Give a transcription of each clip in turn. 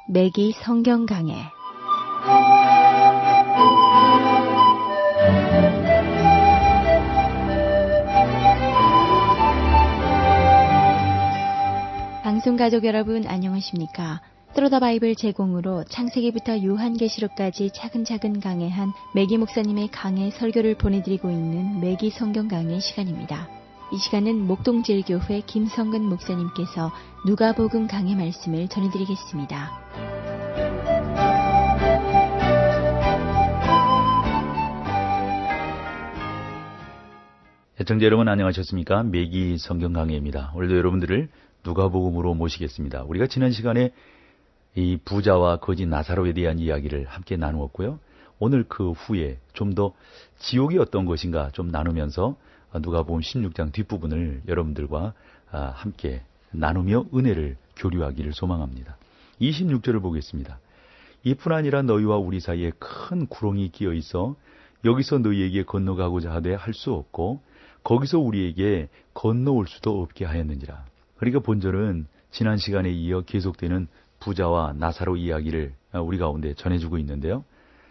매기 성경 강해. 방송 가족 여러분 안녕하십니까? 트로더 바이블 제공으로 창세기부터 요한계시록까지 차근차근 강해한 매기 목사님의 강해 설교를 보내드리고 있는 매기 성경 강해 시간입니다. 이 시간은 목동제일교회 김성근 목사님께서 누가복음 강해 말씀을 전해드리겠습니다. 애청자 여러분 안녕하셨습니까? 매기 성경 강해입니다. 오늘도 여러분들을 누가복음으로 모시겠습니다. 우리가 지난 시간에 이 부자와 거지 나사로에 대한 이야기를 함께 나누었고요. 오늘 그 후에 좀 더 지옥이 어떤 것인가 좀 나누면서 누가복음 16장 뒷부분을 여러분들과 함께 나누며 은혜를 교류하기를 소망합니다. 26절을 보겠습니다. 이뿐 아니라 너희와 우리 사이에 큰 구렁이 끼어 있어 여기서 너희에게 건너가고자 하되 할 수 없고 거기서 우리에게 건너올 수도 없게 하였느니라. 그러니까 본절은 지난 시간에 이어 계속되는 부자와 나사로 이야기를 우리 가운데 전해주고 있는데요.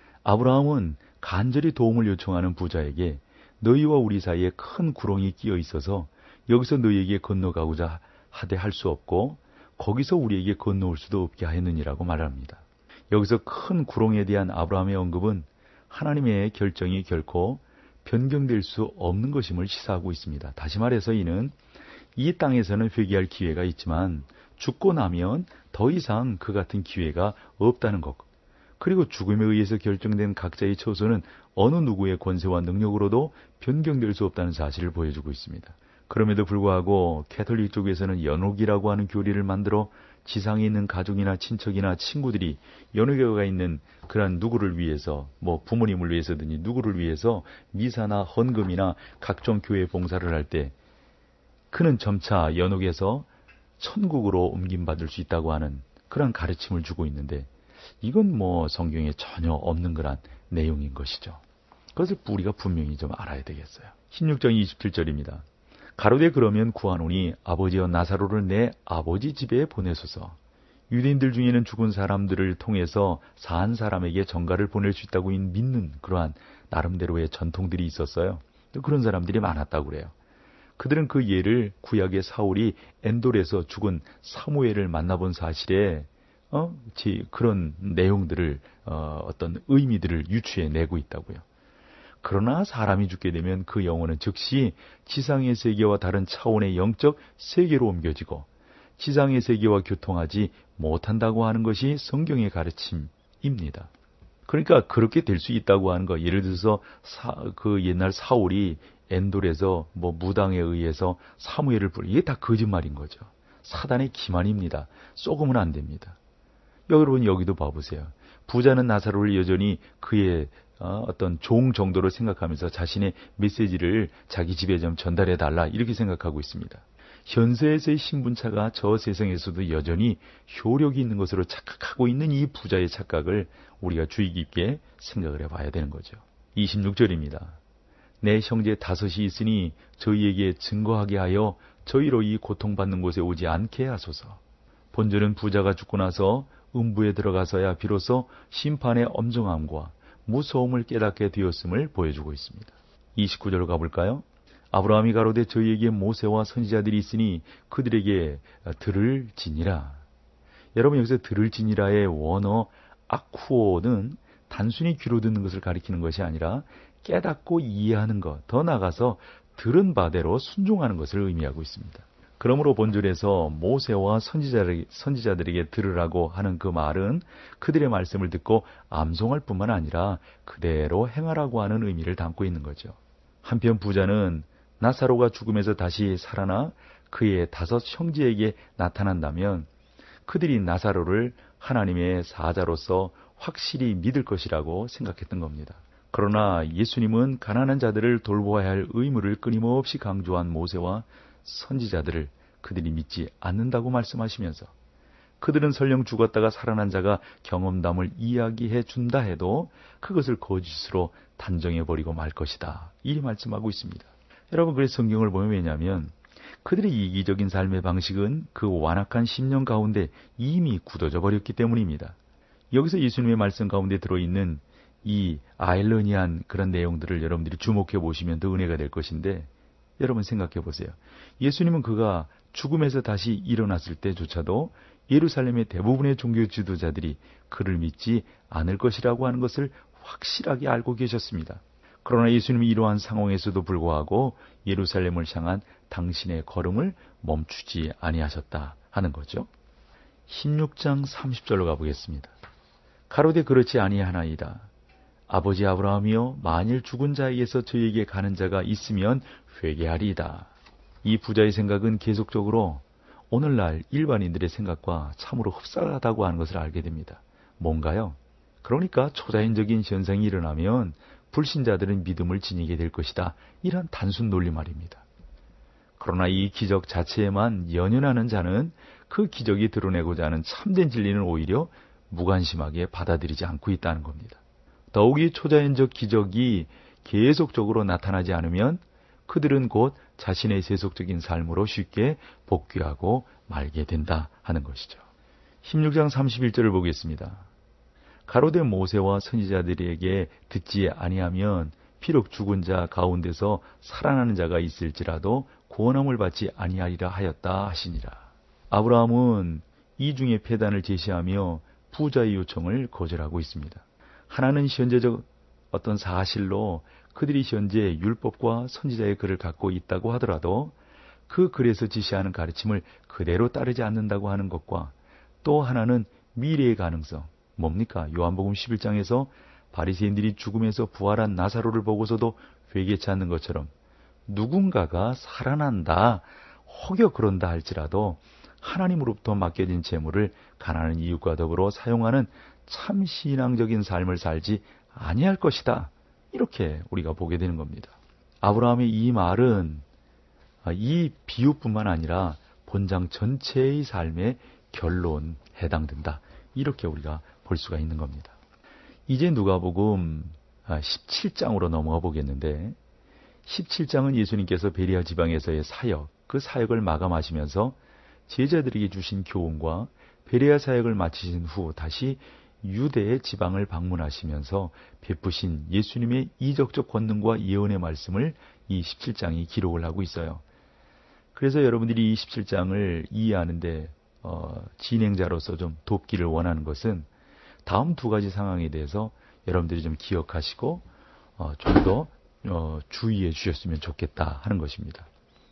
아브라함은 간절히 도움을 요청하는 부자에게 너희와 우리 사이에 큰 구렁이 끼어 있어서 여기서 너희에게 건너가고자 하되 할 수 없고 거기서 우리에게 건너올 수도 없게 하였느니라고 말합니다. 여기서 큰 구렁에 대한 아브라함의 언급은 하나님의 결정이 결코 변경될 수 없는 것임을 시사하고 있습니다. 다시 말해서 이는 이 땅에서는 회개할 기회가 있지만 죽고 나면 더 이상 그 같은 기회가 없다는 것. 그리고 죽음에 의해서 결정된 각자의 처소는 어느 누구의 권세와 능력으로도 변경될 수 없다는 사실을 보여주고 있습니다. 그럼에도 불구하고 캐톨릭 쪽에서는 연옥이라고 하는 교리를 만들어 지상에 있는 가족이나 친척이나 친구들이 연옥에 있는 그러한 누구를 위해서 부모님을 위해서든지 누구를 위해서 미사나 헌금이나 각종 교회 봉사를 할 때 그는 점차 연옥에서 천국으로 옮김받을 수 있다고 하는 그런 가르침을 주고 있는데 이건 성경에 전혀 없는 그런 내용인 것이죠. 그것을 우리가 분명히 좀 알아야 되겠어요. 16장 27절입니다. 가로되 그러면 구하노니 아버지여 나사로를 내 아버지 집에 보내소서. 유대인들 중에는 죽은 사람들을 통해서 산 사람에게 전가를 보낼 수 있다고 믿는 그러한 나름대로의 전통들이 있었어요. 또 그런 사람들이 많았다고 그래요. 그들은 그 예를 구약의 사울이 엔돌에서 죽은 사무엘을 만나본 사실에 그런 내용들을 어떤 의미들을 유추해내고 있다고요. 그러나 사람이 죽게 되면 그 영혼은 즉시 지상의 세계와 다른 차원의 영적 세계로 옮겨지고 지상의 세계와 교통하지 못한다고 하는 것이 성경의 가르침입니다. 그러니까 그렇게 될 수 있다고 하는 거. 예를 들어서 그 옛날 사울이 엔돌에서 무당에 의해서 사무엘을 이게 다 거짓말인 거죠. 사단의 기만입니다. 속으면 안 됩니다. 여러분 여기도 봐보세요. 부자는 나사로를 여전히 그의 어떤 종 정도로 생각하면서 자신의 메시지를 자기 집에 좀 전달해달라 이렇게 생각하고 있습니다. 현세에서의 신분차가 저 세상에서도 여전히 효력이 있는 것으로 착각하고 있는 이 부자의 착각을 우리가 주의 깊게 생각을 해봐야 되는 거죠. 26절입니다. 내 형제 5이 있으니 저희에게 증거하게 하여 저희로 이 고통받는 곳에 오지 않게 하소서. 본절은 부자가 죽고 나서 음부에 들어가서야 비로소 심판의 엄정함과 무서움을 깨닫게 되었음을 보여주고 있습니다. 29절로 가볼까요? 아브라함이 가로되 저희에게 모세와 선지자들이 있으니 그들에게 들을 지니라. 여러분 여기서 들을 지니라의 원어 아쿠오는 단순히 귀로 듣는 것을 가리키는 것이 아니라 깨닫고 이해하는 것, 더 나아가서 들은 바대로 순종하는 것을 의미하고 있습니다. 그러므로 본절에서 모세와 선지자들에게 들으라고 하는 그 말은 그들의 말씀을 듣고 암송할 뿐만 아니라 그대로 행하라고 하는 의미를 담고 있는 거죠. 한편 부자는 나사로가 죽음에서 다시 살아나 그의 5 형제에게 나타난다면 그들이 나사로를 하나님의 사자로서 확실히 믿을 것이라고 생각했던 겁니다. 그러나 예수님은 가난한 자들을 돌보아야 할 의무를 끊임없이 강조한 모세와 선지자들을 그들이 믿지 않는다고 말씀하시면서 그들은 설령 죽었다가 살아난 자가 경험담을 이야기해 준다 해도 그것을 거짓으로 단정해버리고 말 것이다. 이 말씀하고 있습니다. 여러분 그래서 성경을 보면 왜냐하면 그들의 이기적인 삶의 방식은 그 완악한 심령 가운데 이미 굳어져 버렸기 때문입니다. 여기서 예수님의 말씀 가운데 들어있는 이 아일러니한 그런 내용들을 여러분들이 주목해 보시면 더 은혜가 될 것인데, 여러분 생각해 보세요. 예수님은 그가 죽음에서 다시 일어났을 때조차도 예루살렘의 대부분의 종교 지도자들이 그를 믿지 않을 것이라고 하는 것을 확실하게 알고 계셨습니다. 그러나 예수님이 이러한 상황에서도 불구하고 예루살렘을 향한 당신의 걸음을 멈추지 아니하셨다 하는 거죠. 16장 30절로 가보겠습니다. 가로되 그렇지 아니하나이다. 아버지 아브라함이여, 만일 죽은 자에게서 저에게 가는 자가 있으면 회개하리이다. 이 부자의 생각은 계속적으로 오늘날 일반인들의 생각과 참으로 흡사하다고 하는 것을 알게 됩니다. 뭔가요? 그러니까 초자연적인 현상이 일어나면 불신자들은 믿음을 지니게 될 것이다. 이런 단순 논리 말입니다. 그러나 이 기적 자체에만 연연하는 자는 그 기적이 드러내고자 하는 참된 진리는 오히려 무관심하게 받아들이지 않고 있다는 겁니다. 더욱이 초자연적 기적이 계속적으로 나타나지 않으면 그들은 곧 자신의 세속적인 삶으로 쉽게 복귀하고 말게 된다 하는 것이죠. 16장 31절을 보겠습니다. 가로되 모세와 선지자들에게 듣지 아니하면 비록 죽은 자 가운데서 살아나는 자가 있을지라도 구원함을 받지 아니하리라 하였다 하시니라. 아브라함은 이중의 폐단을 제시하며 부자의 요청을 거절하고 있습니다. 하나는 현재적 어떤 사실로 그들이 현재 율법과 선지자의 글을 갖고 있다고 하더라도 그 글에서 지시하는 가르침을 그대로 따르지 않는다고 하는 것과, 또 하나는 미래의 가능성, 뭡니까? 요한복음 11장에서 바리새인들이 죽음에서 부활한 나사로를 보고서도 회개치 않는 것처럼 누군가가 살아난다, 혹여 그런다 할지라도 하나님으로부터 맡겨진 재물을 가난한 이웃과 더불어 사용하는 참 신앙적인 삶을 살지 아니할 것이다. 이렇게 우리가 보게 되는 겁니다. 아브라함의 이 말은 이 비유뿐만 아니라 본장 전체의 삶의 결론에 해당된다. 이렇게 우리가 볼 수가 있는 겁니다. 이제 누가복음 17장으로 넘어가 보겠는데, 17장은 예수님께서 베레아 지방에서의 사역, 그 사역을 마감하시면서 제자들에게 주신 교훈과 베레아 사역을 마치신 후 다시 유대의 지방을 방문하시면서 베푸신 예수님의 이적적 권능과 예언의 말씀을 이 17장이 기록을 하고 있어요. 그래서 여러분들이 이 17장을 이해하는데 진행자로서 좀 돕기를 원하는 것은 다음 두 가지 상황에 대해서 여러분들이 좀 기억하시고 좀 더 주의해 주셨으면 좋겠다 하는 것입니다.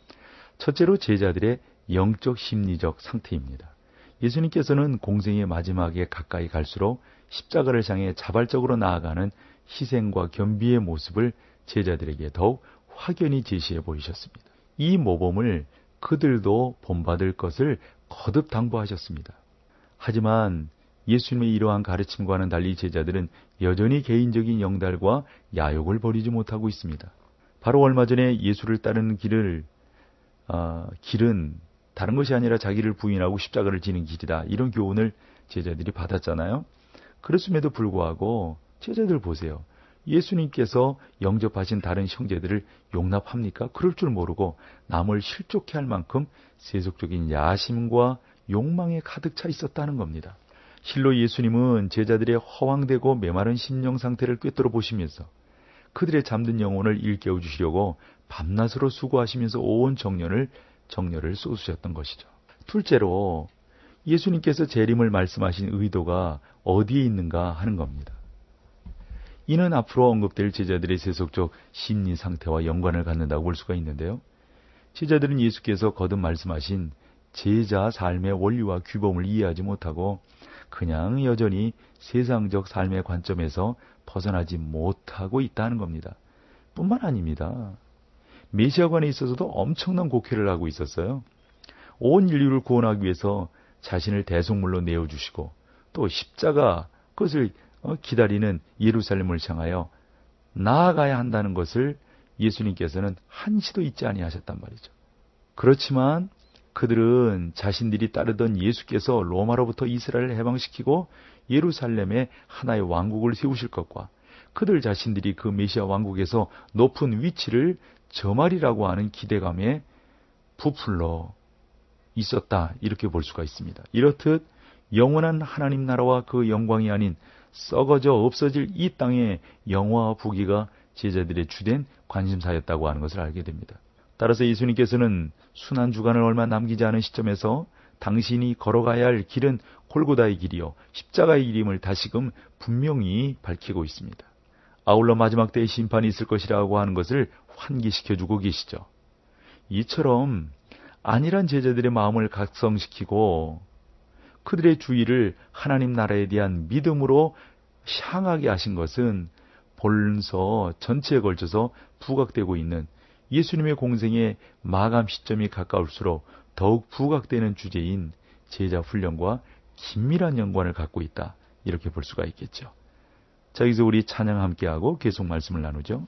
첫째로 제자들의 영적 심리적 상태입니다. 예수님께서는 공생의 마지막에 가까이 갈수록 십자가를 향해 자발적으로 나아가는 희생과 겸비의 모습을 제자들에게 더욱 확연히 제시해 보이셨습니다. 이 모범을 그들도 본받을 것을 거듭 당부하셨습니다. 하지만 예수님의 이러한 가르침과는 달리 제자들은 여전히 개인적인 영달과 야욕을 버리지 못하고 있습니다. 바로 얼마 전에 예수를 따르는 길은 다른 것이 아니라 자기를 부인하고 십자가를 지는 길이다. 이런 교훈을 제자들이 받았잖아요. 그렇음에도 불구하고 제자들 보세요. 예수님께서 영접하신 다른 형제들을 용납합니까? 그럴 줄 모르고 남을 실족해 할 만큼 세속적인 야심과 욕망에 가득 차 있었다는 겁니다. 실로 예수님은 제자들의 허황되고 메마른 심령 상태를 꿰뚫어 보시면서 그들의 잠든 영혼을 일깨워 주시려고 밤낮으로 수고하시면서 온 정열을 쏟으셨던 것이죠. 둘째로 예수님께서 재림을 말씀하신 의도가 어디에 있는가 하는 겁니다. 이는 앞으로 언급될 제자들의 세속적 심리 상태와 연관을 갖는다고 볼 수가 있는데요. 제자들은 예수께서 거듭 말씀하신 제자 삶의 원리와 규범을 이해하지 못하고 그냥 여전히 세상적 삶의 관점에서 벗어나지 못하고 있다는 겁니다. 뿐만 아닙니다. 메시아관에 있어서도 엄청난 곡해를 하고 있었어요. 온 인류를 구원하기 위해서 자신을 대속물로 내어주시고 또 십자가 그것을 기다리는 예루살렘을 향하여 나아가야 한다는 것을 예수님께서는 한시도 잊지 아니하셨단 말이죠. 그렇지만 그들은 자신들이 따르던 예수께서 로마로부터 이스라엘을 해방시키고 예루살렘에 하나의 왕국을 세우실 것과 그들 자신들이 그 메시아 왕국에서 높은 위치를 점하리라고 하는 기대감에 부풀러 있었다. 이렇게 볼 수가 있습니다. 이렇듯 영원한 하나님 나라와 그 영광이 아닌 썩어져 없어질 이 땅의 영화와 부귀가 제자들의 주된 관심사였다고 하는 것을 알게 됩니다. 따라서 예수님께서는 순환주간을 얼마 남기지 않은 시점에서 당신이 걸어가야 할 길은 골고다의 길이요 십자가의 길임을 다시금 분명히 밝히고 있습니다. 아울러 마지막 때의 심판이 있을 것이라고 하는 것을 환기시켜주고 계시죠. 이처럼 안일한 제자들의 마음을 각성시키고 그들의 주의를 하나님 나라에 대한 믿음으로 향하게 하신 것은 본서 전체에 걸쳐서 부각되고 있는 예수님의 공생의 마감 시점이 가까울수록 더욱 부각되는 주제인 제자 훈련과 긴밀한 연관을 갖고 있다. 이렇게 볼 수가 있겠죠. 자, 여기서 우리 찬양 함께하고 계속 말씀을 나누죠.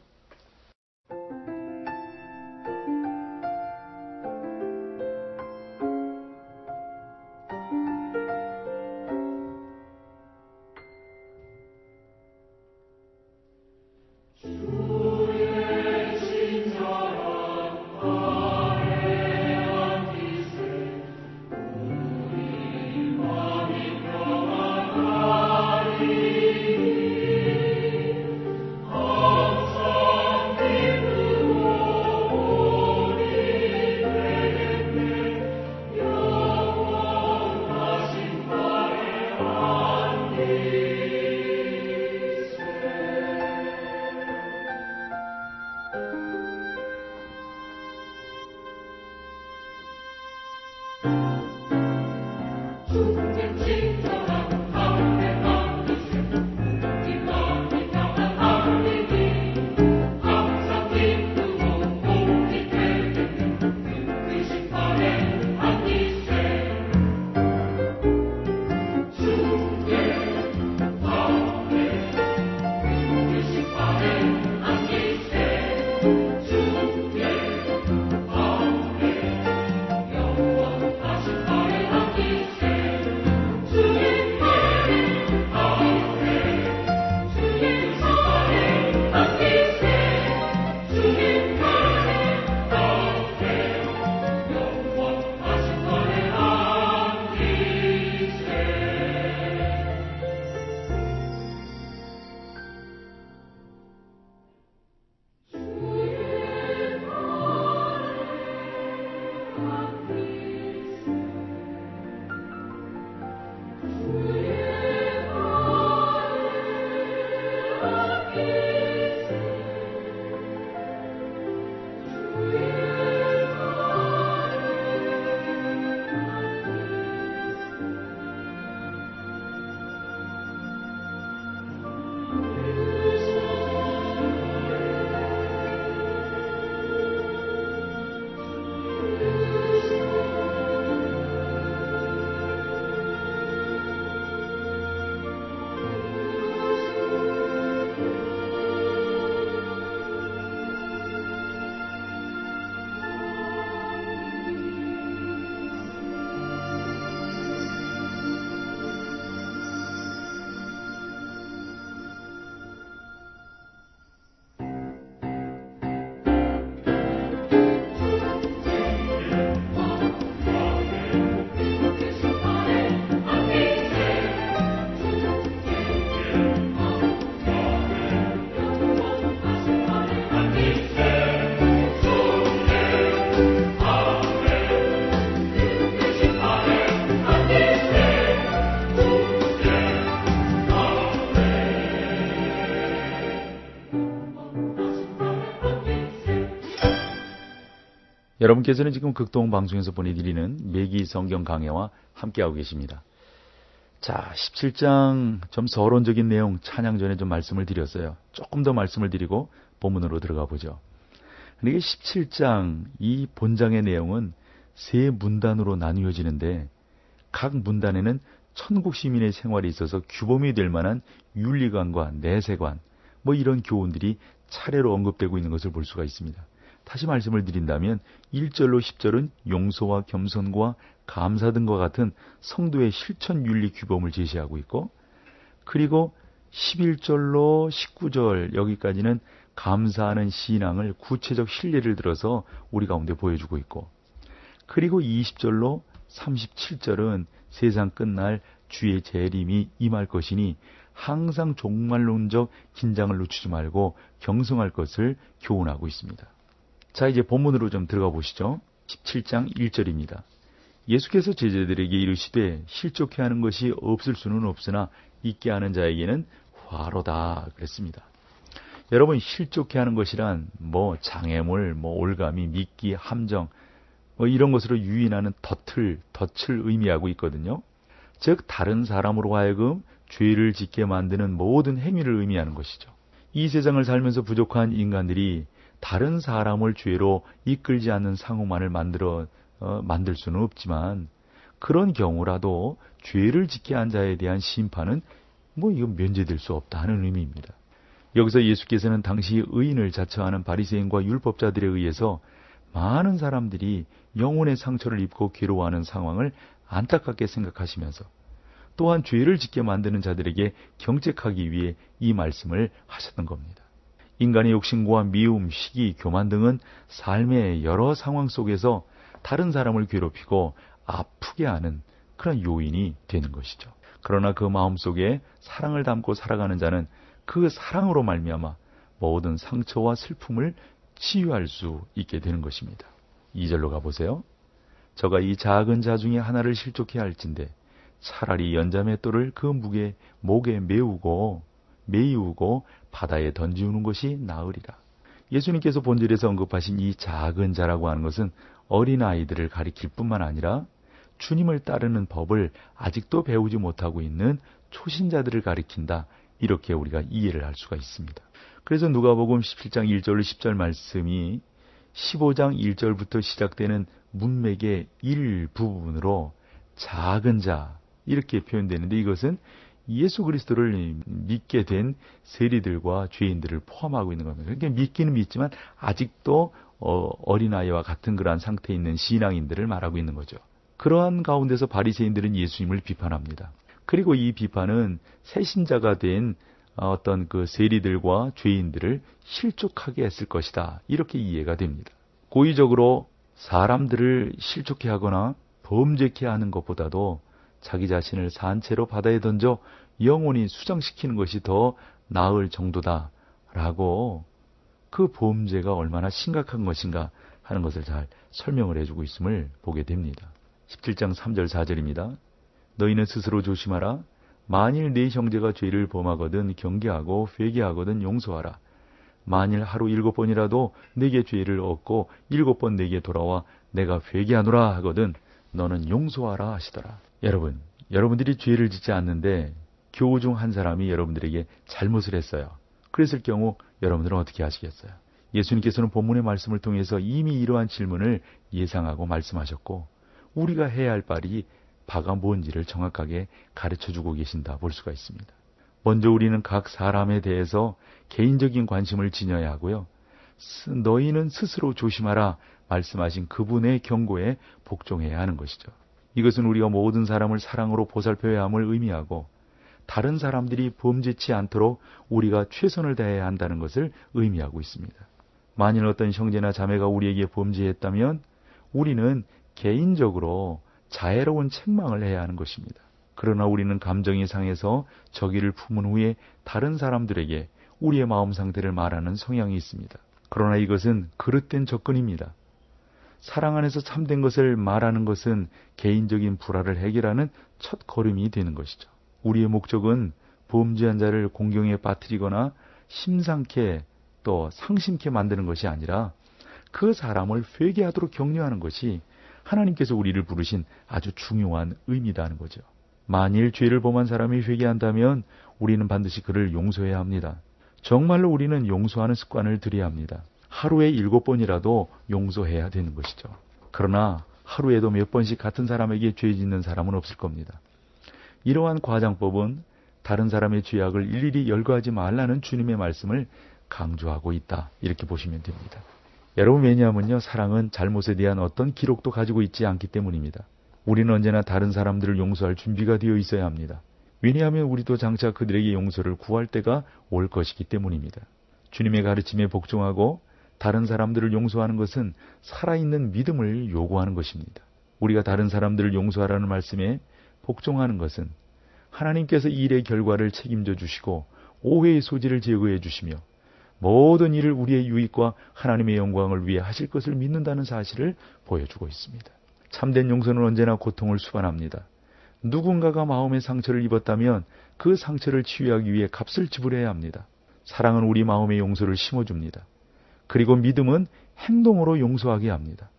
여러분께서는 지금 극동방송에서 보내드리는 매기 성경 강해와 함께하고 계십니다. 자, 17장 좀 서론적인 내용 찬양 전에 좀 말씀을 드렸어요. 조금 더 말씀을 드리고 본문으로 들어가 보죠. 이게 17장 이 본장의 내용은 세 문단으로 나누어지는데 각 문단에는 천국 시민의 생활에 있어서 규범이 될 만한 윤리관과 내세관 이런 교훈들이 차례로 언급되고 있는 것을 볼 수가 있습니다. 다시 말씀을 드린다면 1절로 10절은 용서와 겸손과 감사 등과 같은 성도의 실천 윤리 규범을 제시하고 있고, 그리고 11절로 19절 여기까지는 감사하는 신앙을 구체적 실례를 들어서 우리 가운데 보여주고 있고, 그리고 20절로 37절은 세상 끝날 주의 재림이 임할 것이니 항상 종말론적 긴장을 늦추지 말고 경성할 것을 교훈하고 있습니다. 자, 이제 본문으로 좀 들어가 보시죠. 17장 1절입니다. 예수께서 제자들에게 이르시되 실족해 하는 것이 없을 수는 없으나 있게 하는 자에게는 화로다 그랬습니다. 여러분, 실족해 하는 것이란 장애물, 올가미, 미끼, 함정 이런 것으로 유인하는 덫을 의미하고 있거든요. 즉 다른 사람으로 하여금 죄를 짓게 만드는 모든 행위를 의미하는 것이죠. 이 세상을 살면서 부족한 인간들이 다른 사람을 죄로 이끌지 않는 상황만을 만들 수는 없지만 그런 경우라도 죄를 짓게 한 자에 대한 심판은 이건 면제될 수 없다 하는 의미입니다. 여기서 예수께서는 당시 의인을 자처하는 바리새인과 율법자들에 의해서 많은 사람들이 영혼의 상처를 입고 괴로워하는 상황을 안타깝게 생각하시면서 또한 죄를 짓게 만드는 자들에게 경책하기 위해 이 말씀을 하셨던 겁니다. 인간의 욕심과 미움, 시기, 교만 등은 삶의 여러 상황 속에서 다른 사람을 괴롭히고 아프게 하는 그런 요인이 되는 것이죠. 그러나 그 마음속에 사랑을 담고 살아가는 자는 그 사랑으로 말미암아 모든 상처와 슬픔을 치유할 수 있게 되는 것입니다. 2절로 가보세요. 저가 이 작은 자 중에 하나를 실족해 할진대 차라리 연자맷돌을 그 목에 메우고 바다에 던지우는 것이 나으리라. 예수님께서 본절에서 언급하신 이 작은 자라고 하는 것은 어린아이들을 가리킬 뿐만 아니라 주님을 따르는 법을 아직도 배우지 못하고 있는 초신자들을 가리킨다. 이렇게 우리가 이해를 할 수가 있습니다. 그래서 누가복음 17장 1절 10절 말씀이 15장 1절부터 시작되는 문맥의 일부분으로 작은 자 이렇게 표현되는데 이것은 예수 그리스도를 믿게 된 세리들과 죄인들을 포함하고 있는 겁니다. 그러니까 믿기는 믿지만 아직도 어린아이와 같은 그러한 상태에 있는 신앙인들을 말하고 있는 거죠. 그러한 가운데서 바리새인들은 예수님을 비판합니다. 그리고 이 비판은 새신자가 된 어떤 그 세리들과 죄인들을 실족하게 했을 것이다. 이렇게 이해가 됩니다. 고의적으로 사람들을 실족해 하거나 범죄케 하는 것보다도 자기 자신을 산채로 바다에 던져 영원히 수장시키는 것이 더 나을 정도다라고 그 범죄가 얼마나 심각한 것인가 하는 것을 잘 설명을 해주고 있음을 보게 됩니다. 17장 3절 4절입니다. 너희는 스스로 조심하라. 만일 네 형제가 죄를 범하거든 경계하고 회개하거든 용서하라. 만일 하루 7번이라도 내게 죄를 얻고 7번 내게 돌아와 내가 회개하노라 하거든 너는 용서하라 하시더라. 여러분들이 죄를 짓지 않는데 교우 중 한 사람이 여러분들에게 잘못을 했어요. 그랬을 경우 여러분들은 어떻게 하시겠어요? 예수님께서는 본문의 말씀을 통해서 이미 이러한 질문을 예상하고 말씀하셨고 우리가 해야 할 바가 뭔지를 정확하게 가르쳐주고 계신다 볼 수가 있습니다. 먼저 우리는 각 사람에 대해서 개인적인 관심을 지녀야 하고요. 너희는 스스로 조심하라 말씀하신 그분의 경고에 복종해야 하는 것이죠. 이것은 우리가 모든 사람을 사랑으로 보살펴야 함을 의미하고 다른 사람들이 범죄치 않도록 우리가 최선을 다해야 한다는 것을 의미하고 있습니다. 만일 어떤 형제나 자매가 우리에게 범죄했다면 우리는 개인적으로 자애로운 책망을 해야 하는 것입니다. 그러나 우리는 감정이 상해서 저기를 품은 후에 다른 사람들에게 우리의 마음 상태를 말하는 성향이 있습니다. 그러나 이것은 그릇된 접근입니다. 사랑 안에서 참된 것을 말하는 것은 개인적인 불화를 해결하는 첫 걸음이 되는 것이죠. 우리의 목적은 범죄한 자를 공경에 빠뜨리거나 심상케 또 상심케 만드는 것이 아니라 그 사람을 회개하도록 격려하는 것이 하나님께서 우리를 부르신 아주 중요한 의미다는 거죠. 만일 죄를 범한 사람이 회개한다면 우리는 반드시 그를 용서해야 합니다. 정말로 우리는 용서하는 습관을 들여야 합니다. 하루에 7번이라도 용서해야 되는 것이죠. 그러나 하루에도 몇 번씩 같은 사람에게 죄 짓는 사람은 없을 겁니다. 이러한 과장법은 다른 사람의 죄악을 일일이 열거하지 말라는 주님의 말씀을 강조하고 있다. 이렇게 보시면 됩니다. 여러분, 왜냐하면요, 사랑은 잘못에 대한 어떤 기록도 가지고 있지 않기 때문입니다. 우리는 언제나 다른 사람들을 용서할 준비가 되어 있어야 합니다. 왜냐하면 우리도 장차 그들에게 용서를 구할 때가 올 것이기 때문입니다. 주님의 가르침에 복종하고 다른 사람들을 용서하는 것은 살아있는 믿음을 요구하는 것입니다. 우리가 다른 사람들을 용서하라는 말씀에 복종하는 것은 하나님께서 이 일의 결과를 책임져 주시고 오해의 소지를 제거해 주시며 모든 일을 우리의 유익과 하나님의 영광을 위해 하실 것을 믿는다는 사실을 보여주고 있습니다. 참된 용서는 언제나 고통을 수반합니다. 누군가가 마음의 상처를 입었다면 그 상처를 치유하기 위해 값을 지불해야 합니다. 사랑은 우리 마음의 용서를 심어줍니다. 그리고 믿음은 행동으로 용서하게 합니다.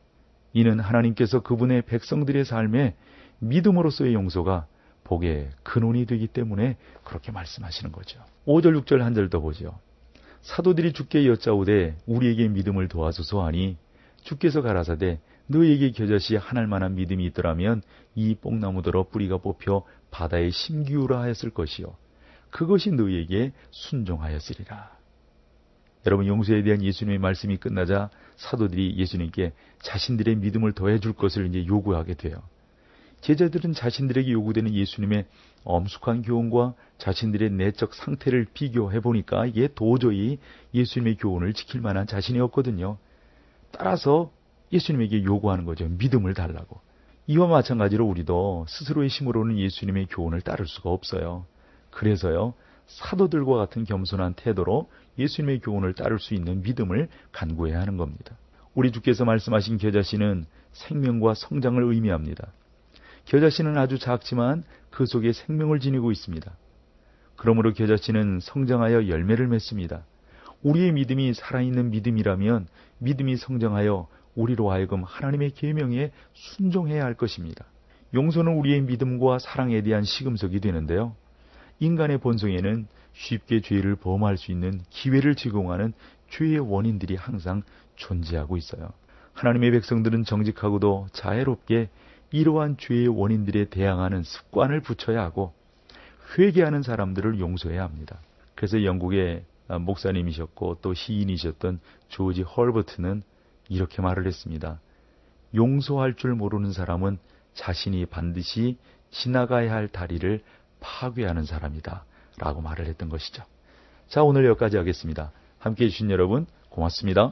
이는 하나님께서 그분의 백성들의 삶에 믿음으로서의 용서가 복의 근원이 되기 때문에 그렇게 말씀하시는 거죠. 5절 6절 한 절 더 보죠. 사도들이 주께 여짜오되 우리에게 믿음을 도와소서 하니 주께서 가라사대 너희에게 겨자씨 하날 만한 믿음이 있더라면 이 뽕나무더러 뿌리가 뽑혀 바다에 심기우라 하였을 것이요 그것이 너희에게 순종하였으리라. 여러분, 용서에 대한 예수님의 말씀이 끝나자 사도들이 예수님께 자신들의 믿음을 더해줄 것을 이제 요구하게 돼요. 제자들은 자신들에게 요구되는 예수님의 엄숙한 교훈과 자신들의 내적 상태를 비교해 보니까 이게 도저히 예수님의 교훈을 지킬 만한 자신이 없거든요. 따라서 예수님에게 요구하는 거죠. 믿음을 달라고. 이와 마찬가지로 우리도 스스로의 힘으로는 예수님의 교훈을 따를 수가 없어요. 그래서요, 사도들과 같은 겸손한 태도로 예수님의 교훈을 따를 수 있는 믿음을 간구해야 하는 겁니다. 우리 주께서 말씀하신 겨자씨는 생명과 성장을 의미합니다. 겨자씨는 아주 작지만 그 속에 생명을 지니고 있습니다. 그러므로 겨자씨는 성장하여 열매를 맺습니다. 우리의 믿음이 살아있는 믿음이라면 믿음이 성장하여 우리로 하여금 하나님의 계명에 순종해야 할 것입니다. 용서는 우리의 믿음과 사랑에 대한 시금석이 되는데요. 인간의 본성에는 쉽게 죄를 범할 수 있는 기회를 제공하는 죄의 원인들이 항상 존재하고 있어요. 하나님의 백성들은 정직하고도 자애롭게 이러한 죄의 원인들에 대항하는 습관을 붙여야 하고 회개하는 사람들을 용서해야 합니다. 그래서 영국의 목사님이셨고 또 시인이셨던 조지 헐버트는 이렇게 말을 했습니다. 용서할 줄 모르는 사람은 자신이 반드시 지나가야 할 다리를 파괴하는 사람이다 라고 말을 했던 것이죠. 자, 오늘 여기까지 하겠습니다. 함께해 주신 여러분 고맙습니다.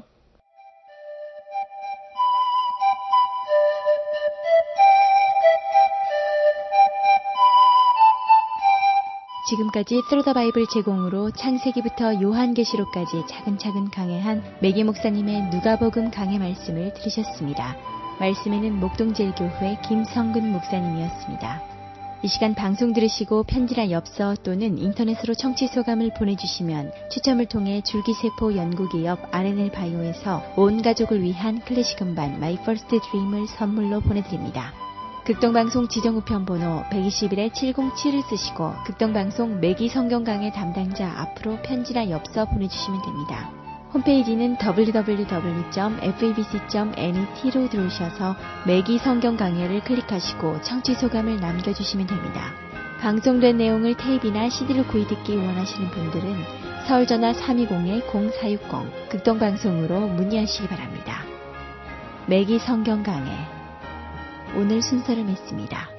지금까지 스로더 바이블 제공으로 창세기부터 요한계시록까지 차근차근 강해한 매기 목사님의 누가복음 강해 말씀을 들으셨습니다. 말씀에는 목동제일교회 김성근 목사님이었습니다. 이 시간 방송 들으시고 편지나 엽서 또는 인터넷으로 청취 소감을 보내주시면 추첨을 통해 줄기세포 연구기업 R&L 바이오에서 온 가족을 위한 클래식 음반 My First Dream을 선물로 보내드립니다. 극동방송 지정우편 번호 121-707을 쓰시고 극동방송 매기 성경강의 담당자 앞으로 편지나 엽서 보내주시면 됩니다. 홈페이지는 www.fabc.net로 들어오셔서 매기 성경강의를 클릭하시고 청취소감을 남겨주시면 됩니다. 방송된 내용을 테이프나 CD로 구입듣기 원하시는 분들은 서울전화 320-0460 극동방송으로 문의하시기 바랍니다. 매기 성경강의 오늘 순서를 맺습니다.